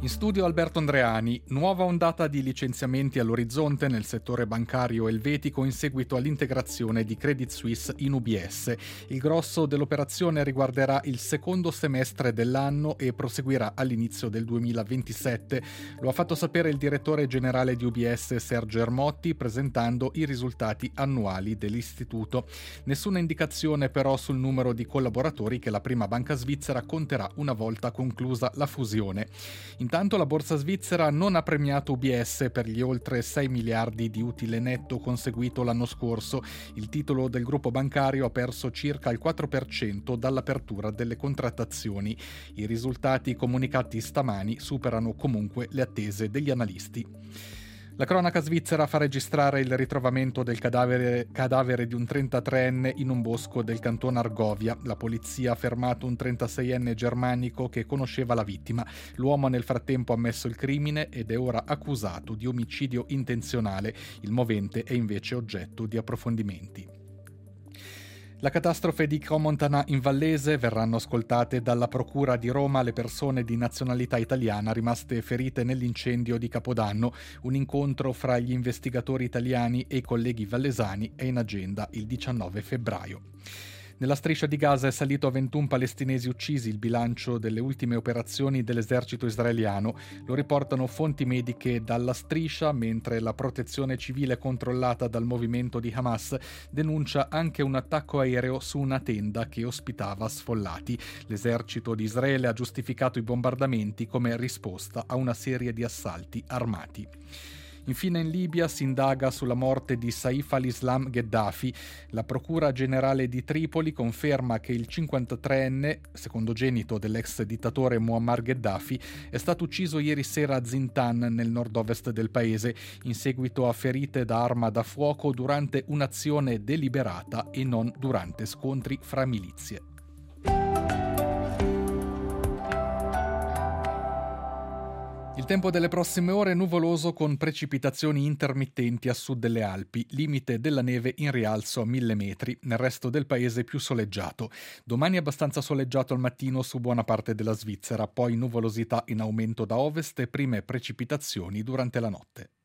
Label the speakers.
Speaker 1: In studio Alberto Andreani, nuova ondata di licenziamenti all'orizzonte nel settore bancario elvetico in seguito all'integrazione di Credit Suisse in UBS. Il grosso dell'operazione riguarderà il secondo semestre dell'anno e proseguirà all'inizio del 2027. Lo ha fatto sapere il direttore generale di UBS Sergio Ermotti presentando i risultati annuali dell'istituto. Nessuna indicazione però sul numero di collaboratori che la prima banca svizzera conterà una volta conclusa la fusione. Intanto la borsa svizzera non ha premiato UBS per gli oltre 6 miliardi di utile netto conseguito l'anno scorso. Il titolo del gruppo bancario ha perso circa il 4% dall'apertura delle contrattazioni. I risultati comunicati stamani superano comunque le attese degli analisti. La cronaca svizzera fa registrare il ritrovamento del cadavere di un 33enne in un bosco del cantone Argovia. La polizia ha fermato un 36enne germanico che conosceva la vittima. L'uomo nel frattempo ha ammesso il crimine ed è ora accusato di omicidio intenzionale. Il movente è invece oggetto di approfondimenti. La catastrofe di Crans-Montana in Vallese: verranno ascoltate dalla Procura di Roma le persone di nazionalità italiana rimaste ferite nell'incendio di Capodanno. Un incontro fra gli investigatori italiani e i colleghi vallesani è in agenda il 19 febbraio. Nella striscia di Gaza è salito a 21 palestinesi uccisi il bilancio delle ultime operazioni dell'esercito israeliano. Lo riportano fonti mediche dalla striscia, mentre la protezione civile controllata dal movimento di Hamas denuncia anche un attacco aereo su una tenda che ospitava sfollati. L'esercito di Israele ha giustificato i bombardamenti come risposta a una serie di assalti armati. Infine in Libia si indaga sulla morte di Saif al-Islam Gheddafi. La Procura Generale di Tripoli conferma che il 53enne, secondogenito dell'ex dittatore Muammar Gheddafi, è stato ucciso ieri sera a Zintan, nel nord-ovest del paese, in seguito a ferite da arma da fuoco durante un'azione deliberata e non durante scontri fra milizie. Il tempo delle prossime ore è nuvoloso con precipitazioni intermittenti a sud delle Alpi, limite della neve in rialzo a 1000 metri, nel resto del paese più soleggiato. Domani abbastanza soleggiato al mattino su buona parte della Svizzera, poi nuvolosità in aumento da ovest e prime precipitazioni durante la notte.